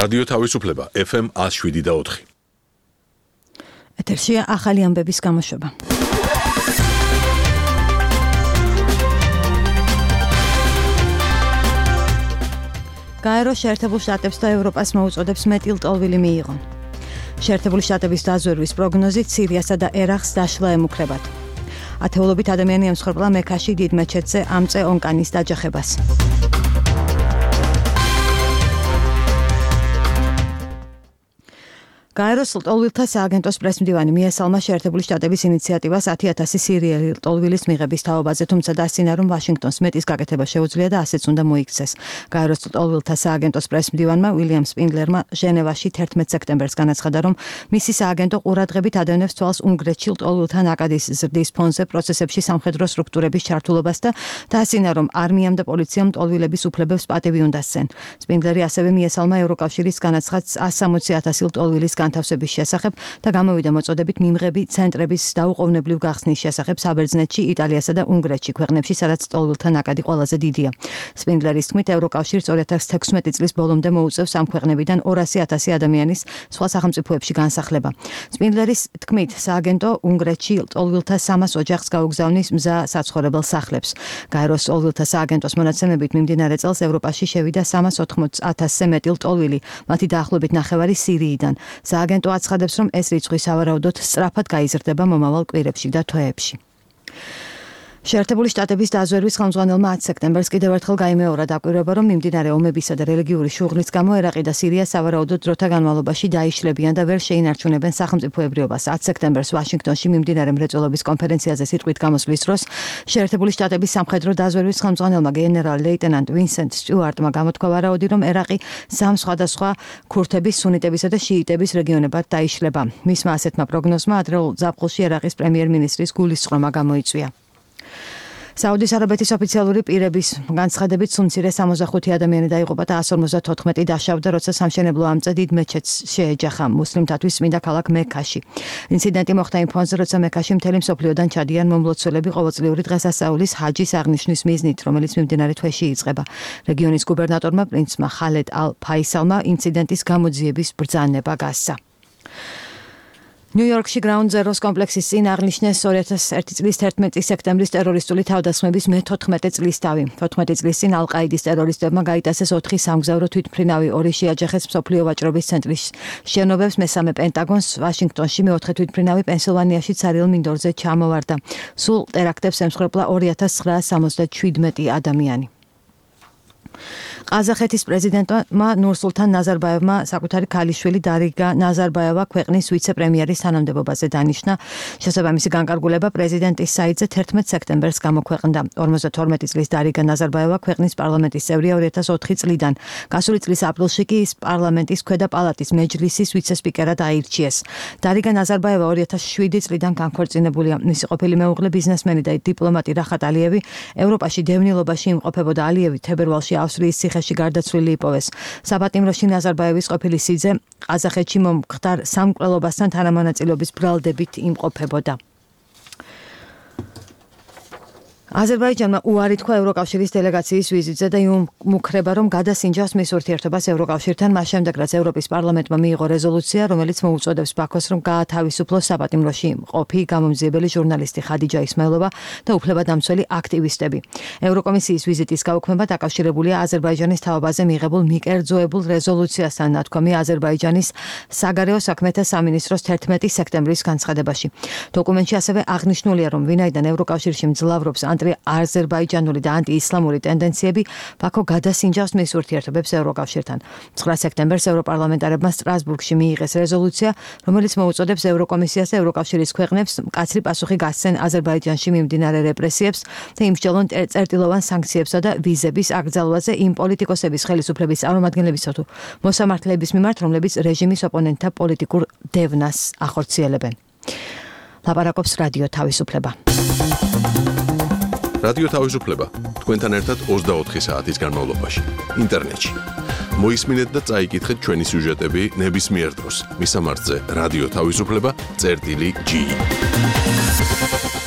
რადიო თავისუფლება FM 107.4. ეთერშია ახალი ამბების გამოშვება. გაეროს შეერთებულ შტატებს და ევროპას მოუწოდებს მეტილტოლვილი მიიღონ. შეერთებული შტატების დაზვერვის პროგნოზით სირიასა და ერაყს დაშლა ემუქრებათ. ათეულობით ადამიანი ემსხვერპლა მექაში დიდ მეჩეთზე ამ წე ონკანის დაჯახებას. გაეროს ლტოლვილთა სააგენტოს პრესმდივანი მიესალმა შეერთებული შტატების ინიციატივას 10,000 სირიელი ლტოლვილის მიღების თაობაზე, თუმცა დასცინა, რომ ვაშინგტონს მეტის გაკეთება შეუძლია და ასეც უნდა მოიქცეს. გაეროს ლტოლვილთა სააგენტოს პრესმდივანმა უილიამ სპინდლერმა ჟენევაში 11 სექტემბერს განაცხადა, რომ მისი სააგენტო ყურადღებით ადევნებს თვალს უნგრეთში ლტოლვილთა ნაკადის ზრდის ფონზე პროცესებში სამხედრო სტრუქტურების ჩართულობას და დასცინა, რომ არმიამ და პოლიციამ ლტოლვილების უფლებებს პატივი უნდა სცენ. სპინდლერი ასევე მიესალმა ევროკავშირის განაცხადს 160,000 ლტოლვილის განთავსების შესახებ და გამოვიდა მოწოდებით მიმღები ცენტრების დაუყოვნებლივ გახსნის შესახებ საბერძნეთში, იტალიასა და უნგრეთში, ქვეყნებში, სადაც ლტოლვილთა ნაკადი ყველაზე დიდია. სპინდლერის თქმით, ევროკავშირს 2016 წლის ბოლომდე მოუწევს ამ ქვეყნებიდან 200,000 ადამიანის სხვა სახელმწიფოებში განსახლება. სპინდლერის თქმით, სააგენტო უნგრეთში ლტოლვილთა 300 ოჯახს გაუგზავნის მზა საცხოვრებელ სახლებს. გაეროს ლტოლვილთა სააგენტოს მონაცემებით მიმდინარე წელს ევროპაში შევიდა 380,000-ზე მეტი ლტოლვილი, მათი დაახლოებით ნახევარი სირიიდან. სააგენტო აცხადებს, რომ ეს რიცხვი სავარაუდოდ სწრაფად გაიზრდება მომავალ კვირებში და თვეებში. შეერთებული შტატების დაზვერვის ხელმძღვანელმა 10 სექტემბერს კიდევ ერთხელ გაიმეორა დაკვირვება, რომ მიმდინარე ომებისა და რელიგიური შუღლის გამო ერაყი და სირია სავარაუდოდ დროთა განმავლობაში დაიშლებიან და ვერ შეინარჩუნებენ სახელმწიფოებრიობას. 10 სექტემბერს ვაშინგტონში მიმდინარე მრეწველობის კონფერენციაზე სიტყვით გამოსვლის დროს შეერთებული შტატების სამხედრო დაზვერვის ხელმძღვანელმა გენერალ-ლეიტენანტ ვინსენტ სტიუარტმა გამოთქვა ვარაუდი, რომ ერაყი სამ სხვადასხვა ქურთების, სუნიტებისა და შიიტების რეგიონებად დაიშლება. მისმა ასეთმა პროგნოზმა ადრეულ ზაფხულში ერაყის პრემიერ-მინისტრის გულისწყრომა გამოიწვია. საუდის არაბეთის ოფიციალური პირების განცხადებით სუმცირე 65 ადამიანი დაიღუპა და 154 დაშავდა, როცა სამშენებლო ამწე დიდ მეჩეთს შეეჯახა მუსლიმთათვის წმინდა ქალაქ მექაში. ინციდენტი მოხდა იმ ფონზე, როცა მექაში მთელი მსოფლიოდან ჩადიან მომლოცველები ყოველწლიური დღესასწაულის ჰაჯის აღნიშვნის მიზნით, რომელიც მიმდინარე თვეში იწყება. რეგიონის გუბერნატორმა პრინცმა ხალედ ალ-ფაისალმა ინციდენტის გამოძიების ბრძანება გასცა. ნიუ-იორკში Ground Zero's კომპლექსის წინ აღნიშნეს 2001 წლის 11 სექტემბრის ტერორისტული თავდასხმების მე-14 წლისთავი. 14 წლის წინ ალ-ყაიდის ტერორისტებმა გაიტაცეს 4 სამგზავრო თვითმფრინავი, 2 შეაჯახეს მსოფლიო ვაჭრობის ცენტრის შენობებს, მესამე პენტაგონს, ვაშინგტონში, მეოთხე თვითმფრინავი პენსილვანიაში ცარიელ მინდორზე ჩამოვარდა. სულ ტერაქტებს ემსხვერპლა 2977 ადამიანი. ყაზახეთის პრეზიდენტმა ნურსულთან ნაზარბაევმა საკუთარი ქალიშვილი დარიგა ნაზარბაევა ქვეყნის ვიცე-პრემიერის თანამდებობაზე დანიშნა. შესაბამისი განკარგულება პრეზიდენტის საიტზე 11 სექტემბერს გამოქვეყნდა. 52 წლის დარიგა ნაზარბაევა ქვეყნის პარლამენტის წევრია 2004 წლიდან. გასული წლის აპრილში კი ის პარლამენტის ქვედა პალატის მეჯლისის ვიცე-სპიკერად აირჩიეს. დარიგა ნაზარბაევა 2007 წლიდან განქორწინებულია. მისი ყოფილი მეუღლე ბიზნესმენი და დიპლომატი რახატ ალიევი ევროპაში დევნილობაში იმყოფებოდა. ალიევი თებერვალში ავსტრიის ციხეში გარდაცვლილი იპოვეს. საპატიმროში ნაზარბაევის ყოფილი სიძე ყაზახეთში მომხდარ სამკვლელობასთან თანამონაწილეობის ბრალდებით იმყოფებოდა. აზერბაიჯანმა უარი თქვა ევროკავშირის დელეგაციის ვიზიტზე და იმუქრება, რომ გადასინჯავს მის ურთიერთობას ევროკავშირთან, მას შემდეგ, რაც ევროპის პარლამენტმა მიიღო რეზოლუცია, რომელიც მოუწოდებს ბაქოს, რომ გაათავისუფლოს საპატიმროში მყოფი გამომძიებელი ჟურნალისტი ხადიჯა ისმაილოვა და უფლებადამცველი აქტივისტები. ევროკომისიის ვიზიტის გაუქმება დაკავშირებულია აზერბაიჯანის თაობაზე მიღებულ მიკერძოებულ რეზოლუციასთან, ნათქვამი აზერბაიჯანის საგარეო საქმეთა სამინისტროს 11 სექტემბრის განცხადებაში. დოკუმენტში ასევე აღნიშნულია, რომ ვინაიდან ევროკავშირში მძლავრობს აზერბაიჯანული და ანტიისლამური ტენდენციები, ბაქო გადასინჯავს მის ურთიერთობებს ევროკავშირთან. 9 სექტემბერს ევროპარლამენტარებმა სტრასბურგში მიიღეს რეზოლუცია, რომელიც მოუწოდებს ევროკომისიას და ევროკავშირის ქვეყნებს მკაცრი პასუხი გასცენ აზერბაიჯანში მიმდინარე რეპრესიებს და იმსჯელონ წერტილოვან სანქციებსა და ვიზების აკრძალვაზე იმ პოლიტიკოსების ხელისუფლების წარმომადგენლებისა თუ მოსამართლეების მიმართ, რომლებიც რეჟიმის ოპონენტთა პოლიტიკურ დევნას ახორციელებენ. ლაპარაკობს რადიო თავისუფლება. რადიო თავისუფლება თქვენთან ერთად 24 საათის განმავლობაში ინტერნეტში. მოისმინეთ და წაიკითხეთ ჩვენი სიუჟეტები ნებისმიერ დროს. მისამართზე რადიო თავისუფლება წერტილი G.